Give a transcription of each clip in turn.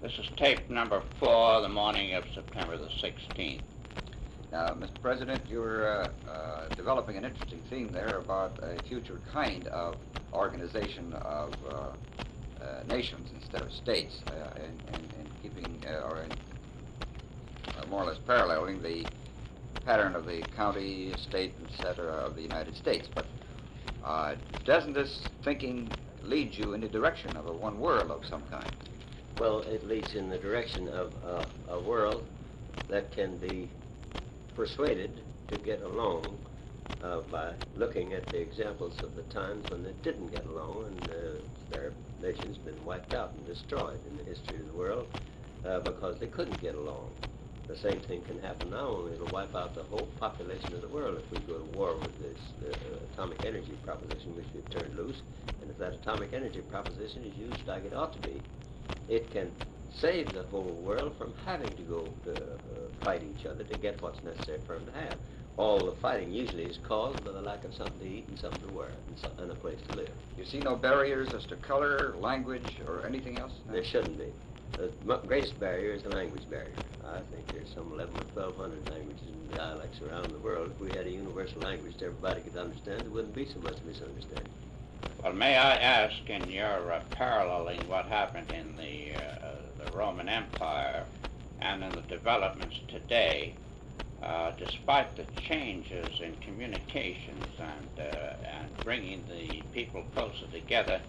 This is tape number 4, the morning of September the 16th. Now, Mr. President, you're developing an interesting theme there about a future kind of organization of nations instead of states, and keeping or more or less paralleling the pattern of the county, state, etc. of the United States. But doesn't this thinking lead you in the direction of a one world of some kind? Well, it leads in the direction of a world that can be persuaded to get along by looking at the examples of the times when they didn't get along, and their nations been wiped out and destroyed in the history of the world because they couldn't get along. The same thing can happen now, only it'll wipe out the whole population of the world if we go to war with this atomic energy proposition which we've turned loose. And if that atomic energy proposition is used like it ought to be, it can save the whole world from having to go to fight each other to get what's necessary for them to have. All the fighting usually is caused by the lack of something to eat and something to wear and a place to live. You see no barriers as to color, language, or anything else? There shouldn't be. The greatest barrier is the language barrier. I think there's some 11 or 1,200 languages and dialects around the world. If we had a universal language that everybody could understand, there wouldn't be so much misunderstanding. Well, may I ask, in your paralleling what happened in the Roman Empire and in the developments today, despite the changes in communications and bringing the people closer together,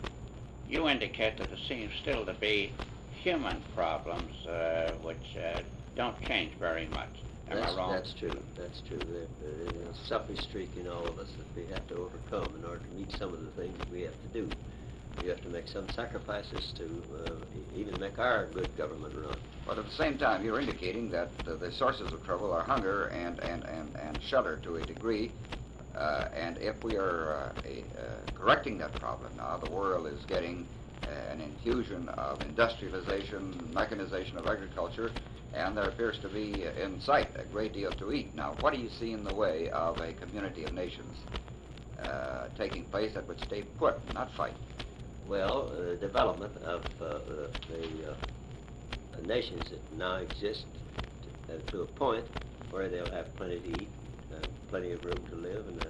you indicate that there seems still to be human problems which don't change very much. Am I wrong? That's true. That's true. There's a selfish streak in all of us that we have to overcome in order to meet some of the things that we have to do. We have to make some sacrifices to even make our good government run. But at the same time, you're indicating that the sources of trouble are hunger and shelter to a degree. And if we are correcting that problem now, the world is getting an infusion of industrialization, mechanization of agriculture, and there appears to be in sight a great deal to eat. Now, what do you see in the way of a community of nations taking place that would stay put, not fight? Well, the development of the nations that now exist to a point where they'll have plenty to eat, plenty of room to live, and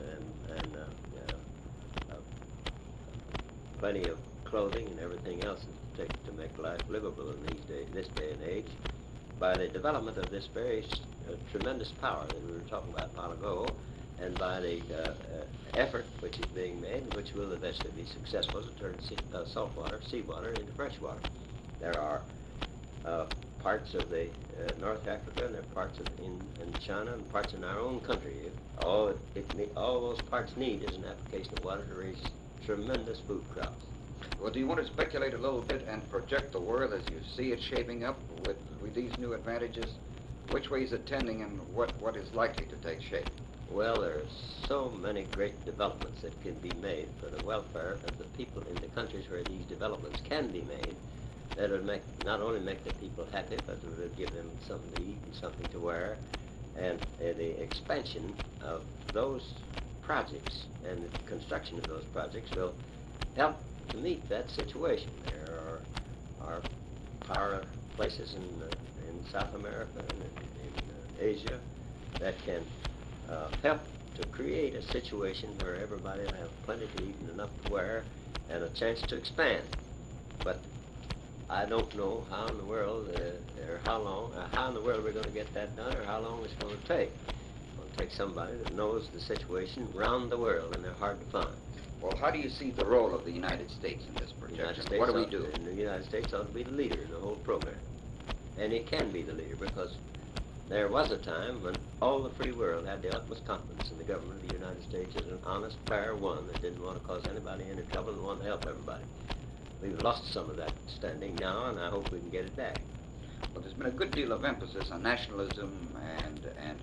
plenty of clothing and everything else to make life livable in this day and age. By the development of this very tremendous power that we were talking about a while ago, and by the effort which is being made, which will eventually be successful to turn saltwater, seawater, into fresh water. There are parts of the North Africa, and there are parts in China, and parts in our own country. All those parts need is an application of water to raise tremendous food crops. Well, do you want to speculate a little bit and project the world as you see it shaping up with these new advantages? Which way is it tending, and what is likely to take shape? Well, there are so many great developments that can be made for the welfare of the people in the countries where these developments can be made, that would not only make the people happy, but it would give them something to eat and something to wear. And the expansion of those projects and the construction of those projects will help to meet that situation. There are power places in South America and in Asia that can help to create a situation where everybody will have plenty to eat and enough to wear and a chance to expand. But I don't know how in the world or how in the world we're going to get that done, or how long it's going to take. It's going to take somebody that knows the situation around the world, and they're hard to find. Well, how do you see the role of the United States in this projection? What do we do? The United States ought to be the leader in the whole program. And it can be the leader because there was a time when all the free world had the utmost confidence in the government of the United States as an honest, fair one that didn't want to cause anybody any trouble and wanted to help everybody. We've lost some of that standing now, and I hope we can get it back. Well, there's been a good deal of emphasis on nationalism and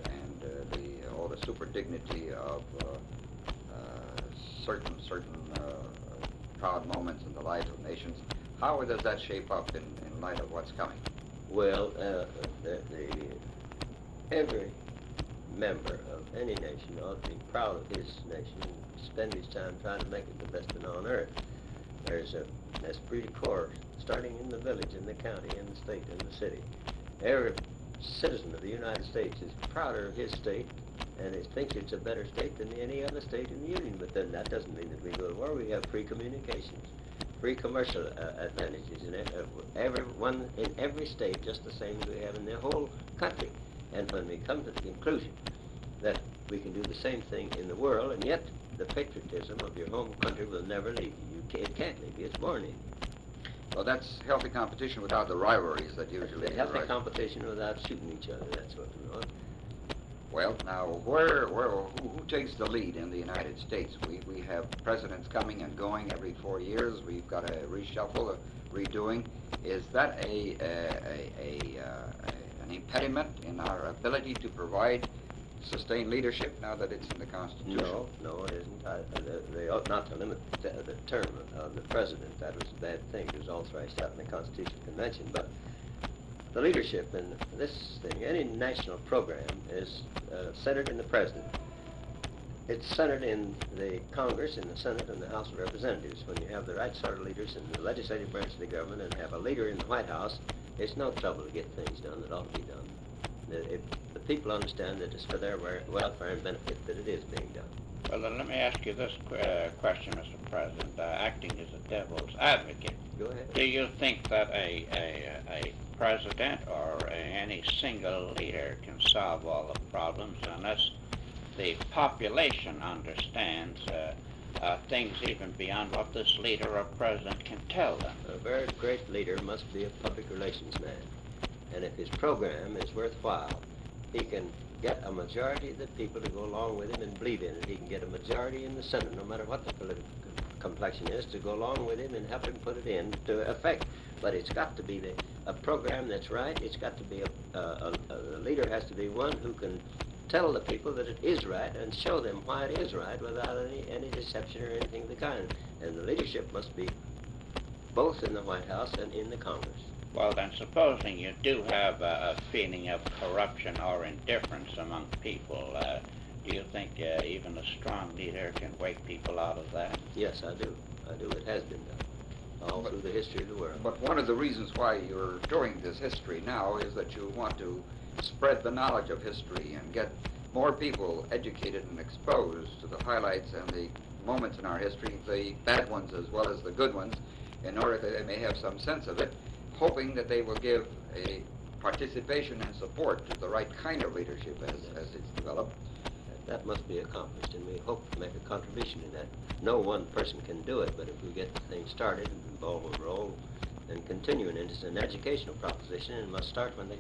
all the super dignity of certain proud moments in the lives of nations. How does that shape up in light of what's coming? Well, every member of any nation ought to be proud of his nation and spend his time trying to make it the best thing on earth. There's there's a esprit de corps starting in the village, in the county, in the state, in the city. Every citizen of the United States is prouder of his state and it thinks it's a better state than any other state in the Union. But then that doesn't mean that we go to war. We have free communications, free commercial advantages in everyone in every state, just the same as we have in the whole country. And when we come to the conclusion that we can do the same thing in the world, and yet the patriotism of your home country will never leave you. It can't leave you. It's born in you. Well, that's healthy competition without the rivalries that usually Healthy arise. competition without shooting each other. That's what we want. Well, now, who takes the lead in the United States? We have presidents coming and going every 4 years. We've got a reshuffle, a redoing. Is that an impediment in our ability to provide sustained leadership now that it's in the Constitution? No, it isn't. They ought not to limit the term of the president. That was a bad thing. It was all thrashed out in the Constitutional Convention. But the leadership in this thing, any national program, is centered in the president. It's centered in the Congress, in the Senate, and the House of Representatives. When you have the right sort of leaders in the legislative branch of the government and have a leader in the White House, it's no trouble to get things done that ought to be done. The people understand that it's for their welfare and benefit that it is being done. Well, then let me ask you this question, Mr. President. Acting as a devil's advocate, Go ahead. do you think that a president or any single leader can solve all the problems unless the population understands things even beyond what this leader or president can tell them? A very great leader must be a public relations man. And if his program is worthwhile, he can get a majority of the people to go along with him and believe in it. He can get a majority in the Senate, no matter what the political complexion is, to go along with him and help him put it into effect. But it's got to be a program that's right. It's got to be a leader has to be one who can tell the people that it is right and show them why it is right without any deception or anything of the kind. And the leadership must be both in the White House and in the Congress. Well, then, supposing you do have a feeling of corruption or indifference among people, do you think even a strong leader can wake people out of that? Yes, I do. It has been done all through the history of the world. But one of the reasons why you're doing this history now is that you want to spread the knowledge of history and get more people educated and exposed to the highlights and the moments in our history, the bad ones as well as the good ones, in order that they may have some sense of it, hoping that they will give a participation and support to the right kind of leadership as it's developed. That must be accomplished, and we hope to make a contribution in that. No one person can do it, but if we get the thing started and the ball will roll and continue, and it's an educational proposition, and it must start when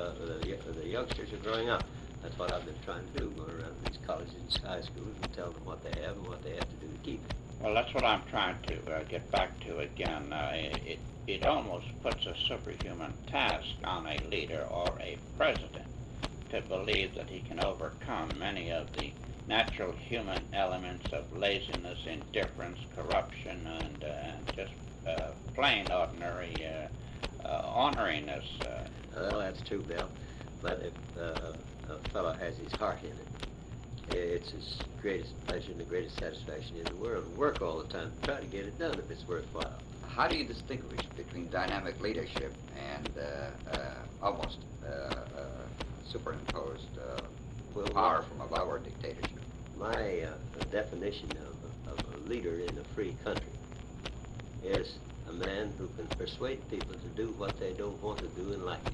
the youngsters are growing up. That's what I've been trying to do, going around to these colleges and high schools and tell them what they have and what they have to do to keep it. Well, that's what I'm trying to get back to again. It almost puts a superhuman task on a leader or a president to believe that he can overcome many of the natural human elements of laziness, indifference, corruption, and just plain ordinary orneriness. Well, that's true, Bill. But if a fellow has his heart in it, it's his greatest pleasure and the greatest satisfaction in the world to work all the time to try to get it done if it's worthwhile. How do you distinguish between dynamic leadership and almost superimposed power from above or dictatorship? My definition of a leader in a free country is a man who can persuade people to do what they don't want to do and like it.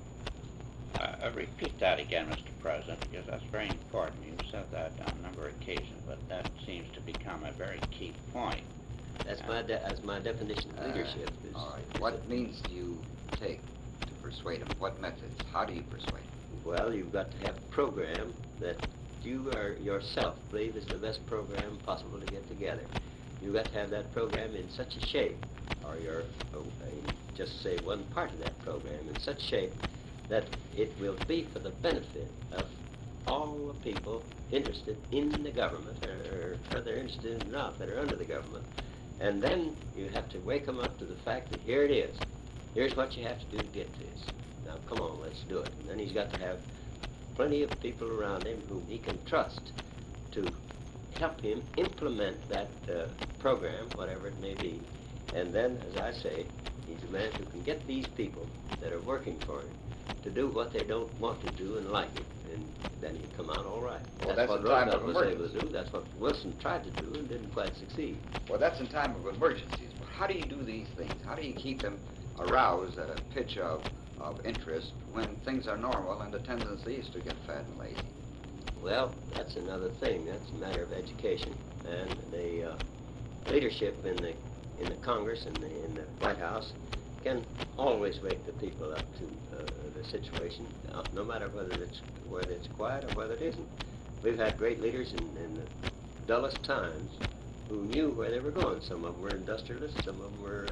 Repeat that again, Mr. President, because that's very important. You've said that on a number of occasions, but that seems to become a very key point. That's my definition of leadership. All right. What means do you take to persuade them? What methods? How do you persuade them? Well, you've got to have a program that you yourself believe is the best program possible to get together. You've got to have that program in such a shape, or just say one part of that program in such shape that it will be for the benefit of all the people interested in the government, or whether interested or not, that are under the government. And then you have to wake them up to the fact that here it is. Here's what you have to do to get this. Now, come on, let's do it. And then he's got to have plenty of people around him whom he can trust to help him implement that program, whatever it may be. And then, as I say, he's a man who can get these people that are working for him to do what they don't want to do and like it, and then he'd come out all right. Well, That's that's what a time Roosevelt of was able emergency. to do. That's what Wilson tried to do and didn't quite succeed. Well, that's in time of emergencies. But how do you do these things? How do you keep them aroused at a pitch of interest when things are normal and the tendency is to get fat and lazy? Well, that's another thing. That's a matter of education, and the leadership in the Congress and in the White House can always wake the people up to the situation, no matter whether it's quiet or whether it isn't. We've had great leaders in the dullest times who knew where they were going. Some of them were industrialists, some of them were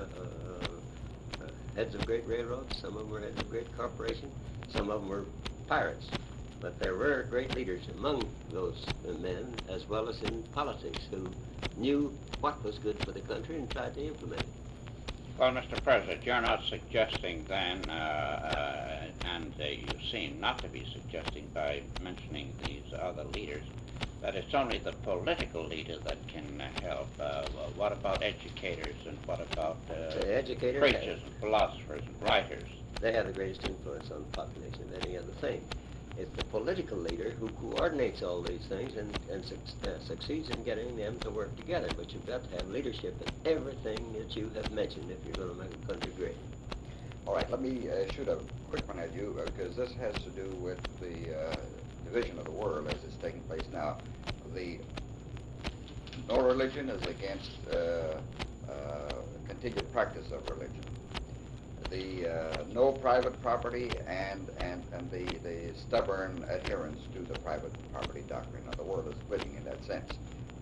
heads of great railroads, some of them were heads of great corporations, some of them were pirates. But there were great leaders among those men, as well as in politics, who knew what was good for the country and tried to implement it. Well, Mr. President, you're not suggesting then, and you seem not to be suggesting by mentioning these other leaders, that it's only the political leader that can help. Well, what about educators, and what about Educators, preachers and philosophers and writers? they have the greatest influence on the population of any other thing. It's the political leader who coordinates all these things and succeeds in getting them to work together. But you've got to have leadership in everything that you have mentioned if you're going to make a country great. All right, let me shoot a quick one at you, because this has to do with the division of the world as it's taking place now. The no religion is against continued practice of religion. The no private property and the stubborn adherence to the private property doctrine. Now, the world is splitting in that sense.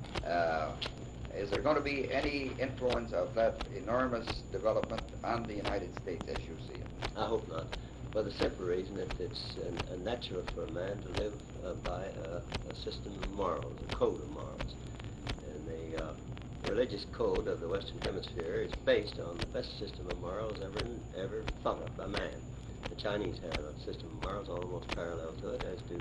Is there going to be any influence of that enormous development on the United States as you see it? I hope not. For the simple reason that it's unnatural for a man to live by a system of morals, a code of morals. And the religious code of the Western Hemisphere is based on the best system of morals ever thought of by man. The Chinese have a system of morals almost parallel to it, as do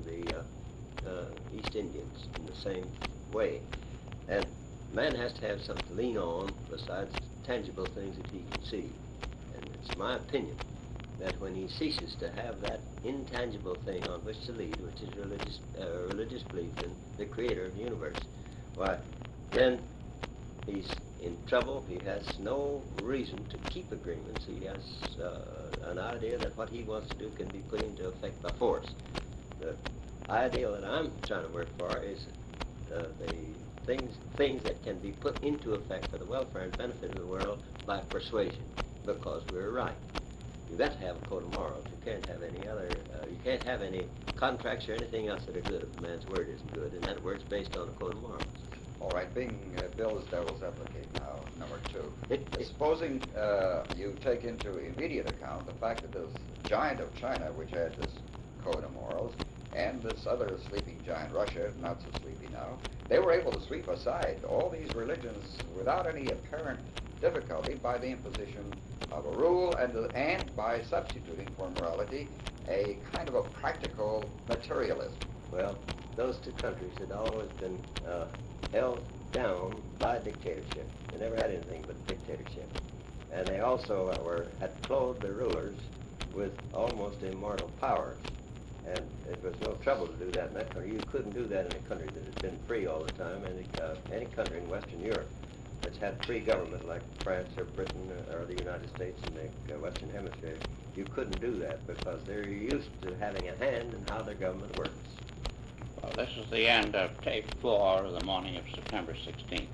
the East Indians in the same way. And man has to have something to lean on besides tangible things that he can see. And it's my opinion that when he ceases to have that intangible thing on which to lead, which is religious belief in the creator of the universe, why, then he's in trouble. He has no reason to keep agreements. He has an idea that what he wants to do can be put into effect by force. The ideal that I'm trying to work for is the things that can be put into effect for the welfare and benefit of the world by persuasion, because we're right. You've got to have a code of morals. You can't have any other, you can't have any contracts or anything else that are good if a man's word isn't good, and that word's based on a code of morals. All right, being Bill's devil's advocate now, number two. Supposing you take into immediate account the fact that this giant of China, which had this code of morals, and this other sleeping giant, Russia, not so sleepy now, they were able to sweep aside all these religions without any apparent difficulty by the imposition of a rule and by substituting for morality a kind of a practical materialism. Well, those two countries had always been held down by dictatorship. They never had anything but dictatorship. And they also had clothed their rulers with almost immortal powers. And it was no trouble to do that in that country. You couldn't do that in a country that had been free all the time. Any country in Western Europe that's had free government, like France or Britain or the United States in the Western Hemisphere, you couldn't do that because they're used to having a hand in how their government works. Well, this is the end of tape 4 of the morning of September 16th.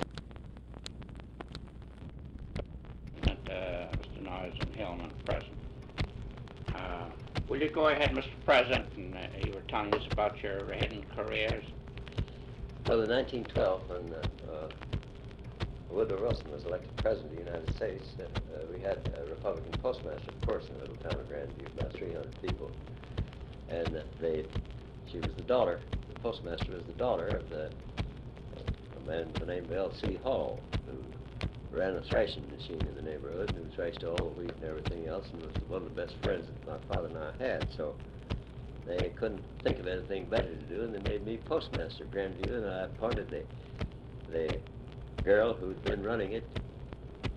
Mr. Noyes and Hillman present. Will you go ahead, Mr. President, and you were telling us about your hidden careers? Well, in 1912, when Woodrow Wilson was elected president of the United States, we had a Republican postmaster, of course, in the little town of Grandview, about 300 people. And she was the daughter, the postmaster was the daughter of a man by the name of L.C. Hall, who ran a thrashing machine in the neighborhood, and who thrashed all the wheat and everything else, and was one of the best friends that my father and I had. So they couldn't think of anything better to do, and they made me postmaster of Grandview, and I appointed the girl who'd been running it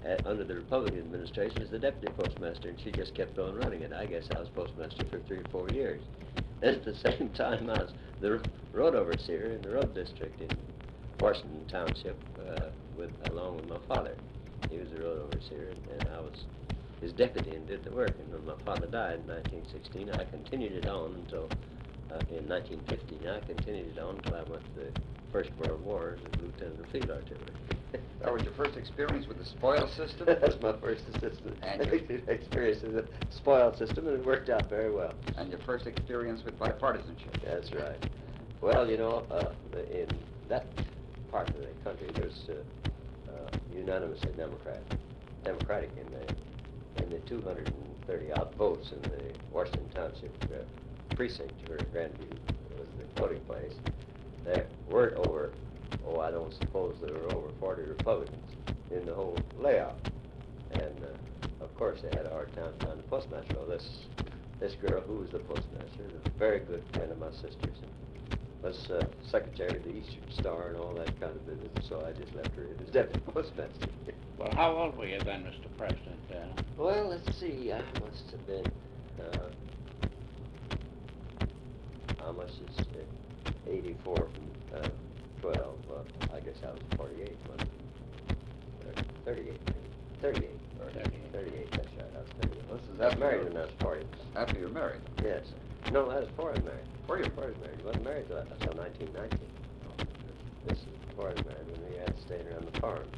under the Republican administration as the deputy postmaster, and she just kept on running it. I guess I was postmaster for 3 or 4 years. At the same time, I was the road overseer in the road district in Washington Township, along with my father. He was the road overseer, and I was his deputy and did the work. And when my father died in 1916, I continued it on until, in 1950, I continued it on until I went to the First World War as a lieutenant of field artillery. That was your first experience with the spoil system? That's my first experience with the spoil system, and it worked out very well. And your first experience with bipartisanship? That's right. Well, you know, in that part of the country, there's unanimously Democratic in the 230 odd votes in the Washington Township precinct where Grandview was the voting place. There weren't over, I don't suppose there were over 40 Republicans in the whole layout. And of course they had a hard time finding the postmaster. Well, this girl who was the postmaster was a very good friend of my sister's, and was secretary of the Eastern Star and all that kind of business, so I just left her as deputy postmaster. Well, how old were you then, Mr. President? Well, let's see, I must have been, how much is 84 from 12? Well, I guess I was 48, wasn't I? 38, 38. 38, that's right, I was 38. This is I was after married you- when I was 40. After you're married? Yes. No, that was before I was married. Before I was married. I wasn't married until 1990. This is before I was married, when we had to stay around the farm.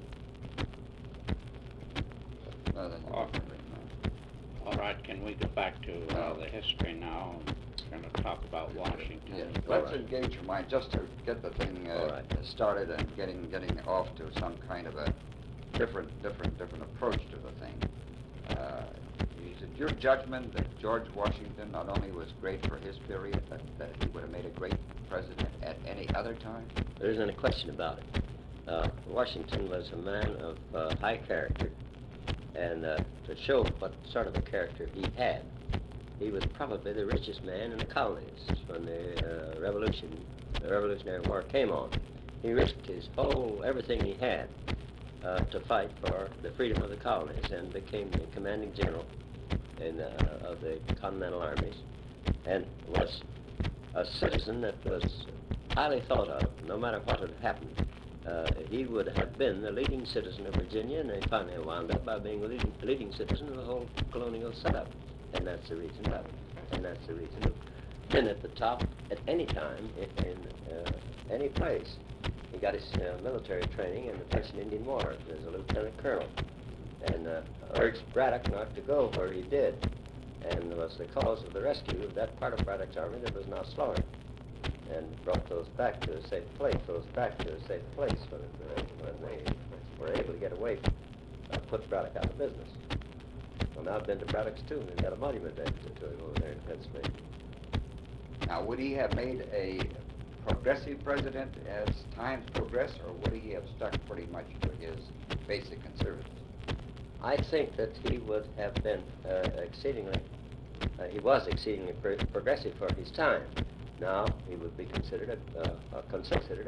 No, then Oh. All right, can we go back to the history now? We're going to talk about Washington. Yeah, All let's right. engage your mind just to get the thing All right. started and getting off to some kind of a different approach to the thing. Is it your judgment that George Washington not only was great for his period, but that he would have made a great president at any other time? There isn't a question about it. Washington was a man of high character, and to show what sort of a character he had, he was probably the richest man in the colonies when the Revolutionary War came on. He risked everything he had to fight for the freedom of the colonies, and became the commanding general of the Continental Armies, and was a citizen that was highly thought of, no matter what had happened. He would have been the leading citizen of Virginia, and he finally wound up by being the leading citizen of the whole colonial setup. And that's the reason of it. And that's the reason of been at the top at any time in any place. He got his military training in the French and Indian Wars as a lieutenant colonel, and urged Braddock not to go where he did, and was the cause of the rescue of that part of Braddock's army that was now slaughtered, and brought those back to a safe place. When they were able to get away, put Braddock out of business. Well, now I've been to Braddock's too, and they've got a monument dedicated to him over there in Pennsylvania. Now, would he have made a progressive president as times progress, or would he have stuck pretty much to his basic conservatism? I think that he would have been he was exceedingly progressive for his time. Now he would be considered a conservative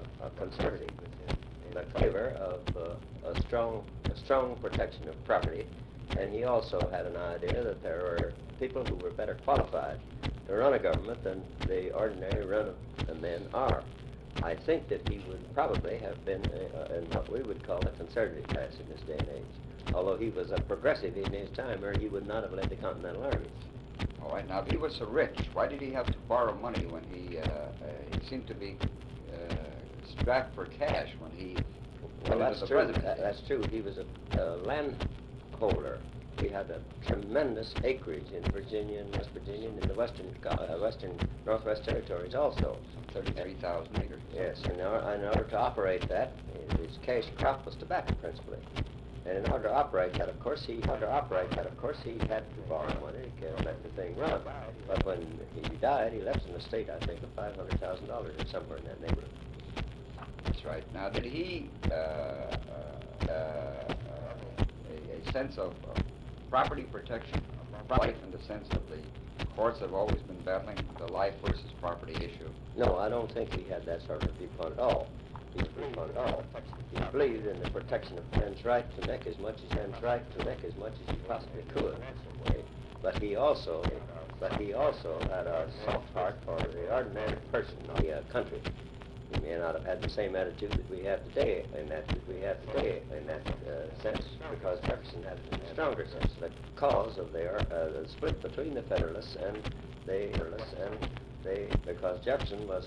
in favor of a strong protection of property, and he also had an idea that there were people who were better qualified to run a government than the ordinary run of men are. I think that he would probably have been in what we would call a conservative class in this day and age. Although he was a progressive in his time, or he would not have led the Continental Army. All right, now if he was so rich, why did he have to borrow money when he seemed to be strapped for cash when he Well, was that's the true. president? That's true. He was a landholder. He had a tremendous acreage in Virginia and West Virginia and in the western Northwest Territories also. 33,000 acres. Yes, in order to operate that, his cash crop was tobacco principally. And in order to operate that, of course, he had to borrow money to let the thing run. But when he died, he left an estate, I think, of $500,000 or somewhere in that neighborhood. That's right. Now, did he a sense of property protection, life in the sense of the courts have always been battling the life versus property issue? No, I don't think he had that sort of viewpoint at all. peacefully fought off. He believed in the protection of men's right to make as much as men's right to make as much as he possibly could. Okay? But he also had a soft heart for the ordinary person of the country. He may not have had the same attitude that we have today in that sense, because Jefferson had a stronger sense. The cause of the split between the Federalists and because Jefferson was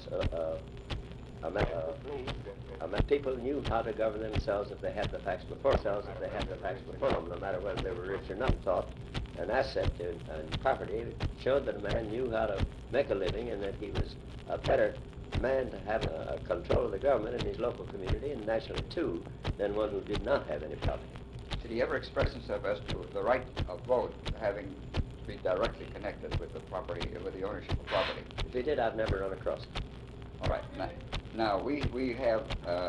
people knew how to govern themselves if they had the facts before them, no matter whether they were rich or not. Thought an asset and property showed that a man knew how to make a living, and that he was a better man to have control of the government in his local community and nationally too than one who did not have any property. Did he ever express himself as to the right of vote having to be directly connected with the property, with the ownership of property? If he did, I've never run across it. All right. Now we have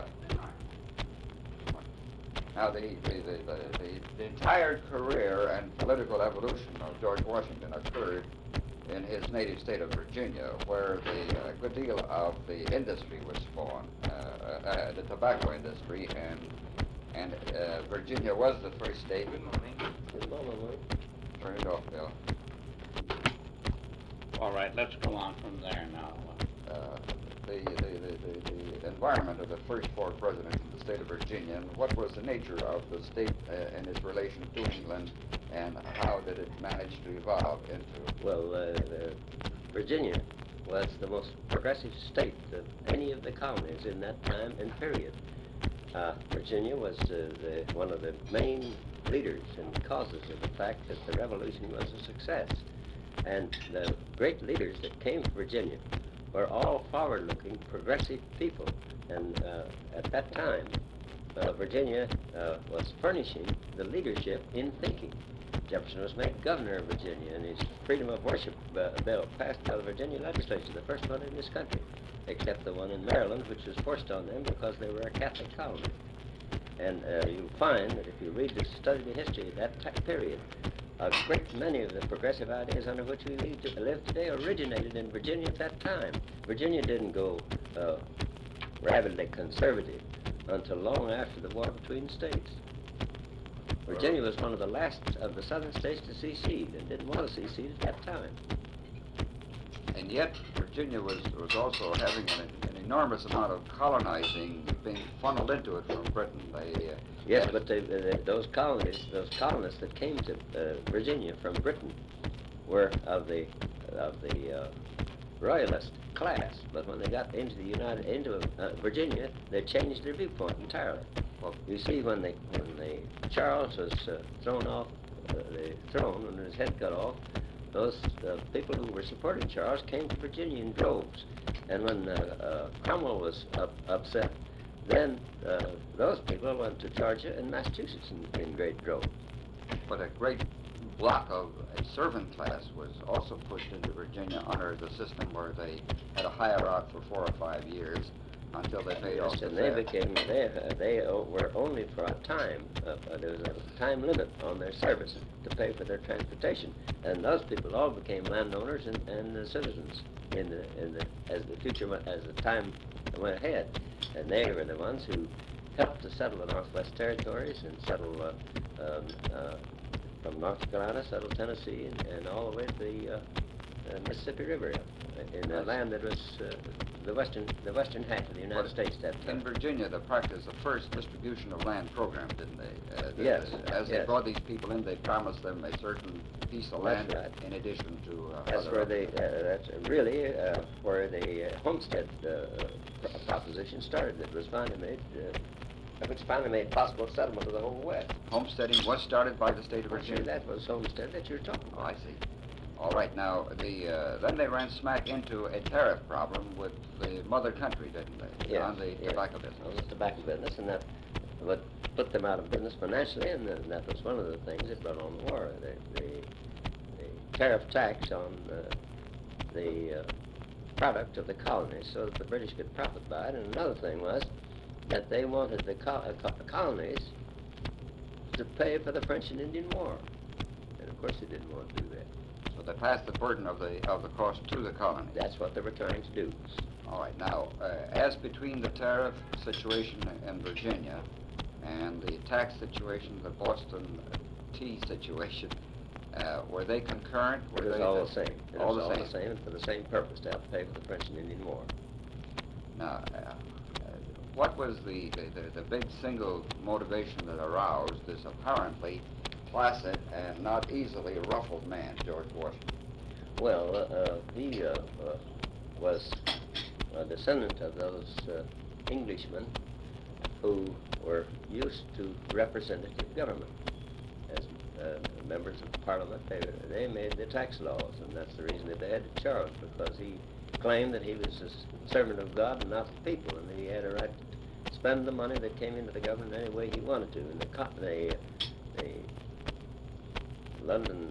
now the entire career and political evolution of George Washington occurred in his native state of Virginia, where a good deal of the industry was spawned, the tobacco industry, and Virginia was the first state. Good morning, Turn it off, Bill. All right, let's go on from there now. The environment of the first four presidents in the state of Virginia, and what was the nature of the state and its relation to England, and how did it manage to evolve into? Well, Virginia was the most progressive state of any of the colonies in that time and period. Virginia was one of the main leaders and causes of the fact that the Revolution was a success. And the great leaders that came to Virginia were all forward-looking, progressive people. And at that time, Virginia was furnishing the leadership in thinking. Jefferson was made governor of Virginia, and his freedom of worship bill passed by the Virginia legislature, the first one in this country, except the one in Maryland, which was forced on them because they were a Catholic colony. And you'll find that if you study the history of that period, a great many of the progressive ideas under which we live today originated in Virginia at that time. Virginia didn't go rabidly conservative until long after the war between the states. Virginia was one of the last of the southern states to secede and didn't want to secede at that time. And yet, Virginia was also having an enormous amount of colonizing being funneled into it from Britain. Yes, but those colonists that came to Virginia from Britain were of the royalist class. But when they got into Virginia, they changed their viewpoint entirely. Well, you see, when Charles was thrown off the throne and his head cut off, those people who were supporting Charles came to Virginia in droves. And when Cromwell was upset, then those people went to Georgia and Massachusetts in great droves. But a great block of a servant class was also pushed into Virginia under the system where they had a hire out for 4 or 5 years until they paid off the debt. And they were only for a time. There was a time limit on their service to pay for their transportation, and those people all became landowners and citizens as the time went ahead. And they were the ones who helped to settle the Northwest Territories and settle from North Carolina, settle Tennessee, and all the way to the Mississippi River, in a land that was the western half of the United States at that time. In Virginia, they practiced the first distribution of land program, didn't they? Yes. As they brought these people in, they promised them a certain piece of land in addition to that's where that's really where the homestead proposition started. It was finally made possible settlement of the whole West. Homesteading was started by the state of Virginia. That was homestead that you're talking about. Oh, I see. All right, now, then they ran smack into a tariff problem with the mother country, didn't they? Yes, on the tobacco business. On the tobacco business, and that would put them out of business financially, and that was one of the things that brought on the war. The tariff tax on the product of the colonies so that the British could profit by it. And another thing was that they wanted the colonies to pay for the French and Indian War. And of course they didn't want to do that. So they passed the burden of the cost to the colonies. That's what they were trying to do. All right. Now, as between the tariff situation in Virginia and the tax situation, the Boston tea situation, were they concurrent? It was all the same. It All was the all same. the same, and for the same purpose, to help pay for the French and Indian War. Now, what was the big single motivation that aroused this apparently placid and not easily ruffled man, George Washington? Well, he was a descendant of those Englishmen who were used to representative government. As members of Parliament, they made the tax laws, and that's the reason that they had Charles, because he claimed that he was a servant of God and not the people, and that he had a right to spend the money that came into the government any way he wanted to. And the London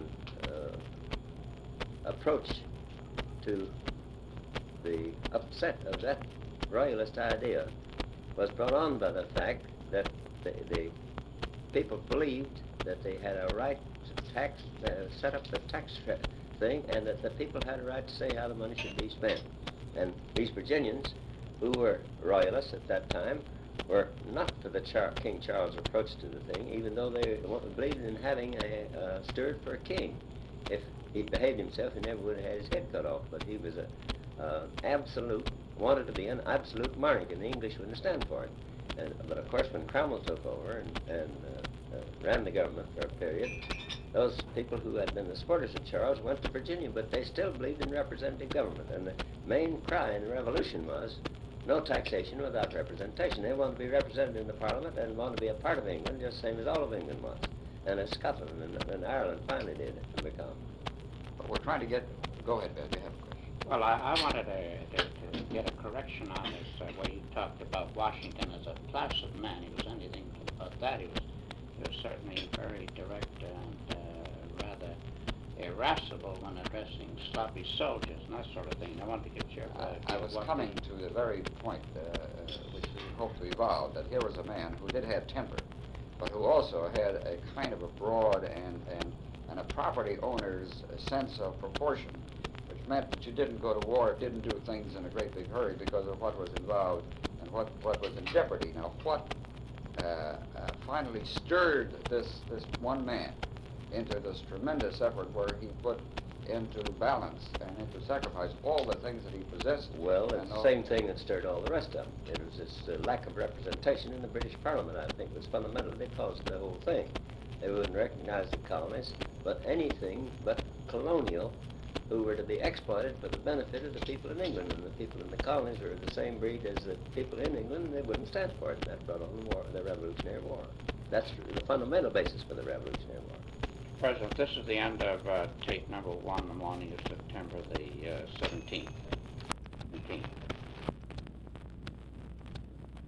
approach to the upset of that royalist idea was brought on by the fact that the people believed that they had a right to tax, set up the tax thing, and that the people had a right to say how the money should be spent. And these Virginians, who were royalists at that time, were not for the King Charles approach to the thing, even though they believed in having a steward for a king. If he behaved himself, he never would have had his head cut off, but he was absolute, wanted to be an absolute monarch, and the English wouldn't stand for it. But of course, when Cromwell took over and ran the government for a period, those people who had been the supporters of Charles went to Virginia, but they still believed in representative government. And the main cry in the Revolution was no taxation without representation. They wanted to be represented in the Parliament and wanted to be a part of England, just the same as all of England was. And as Scotland and Ireland finally did become. But we're trying to get... Go ahead, Bev, you have a question. Well, I wanted to get a correction on this, where you talked about Washington as a placid man. He was anything but that. He was certainly very direct and rather irascible when addressing sloppy soldiers and that sort of thing. I wanted to get your... I was coming to the very point which we hope to evolve, that here was a man who did have temper, but who also had a kind of a broad and a property owner's sense of proportion, which meant that you didn't go to war, didn't do things in a great big hurry because of what was involved and what was in jeopardy. Now, what finally stirred this one man into this tremendous effort where he put into balance and into sacrifice all the things that he possessed? Well, it's the same thing that stirred all the rest of them. It was this lack of representation in the British Parliament, I think, was fundamentally caused the whole thing. They wouldn't recognize the colonies, but anything but colonial, who were to be exploited for the benefit of the people in England. And the people in the colonies were the same breed as the people in England, and they wouldn't stand for it. And that brought on the Revolutionary War. That's the fundamental basis for the Revolutionary War. President, this is the end of tape number 1, the morning of September the 17th.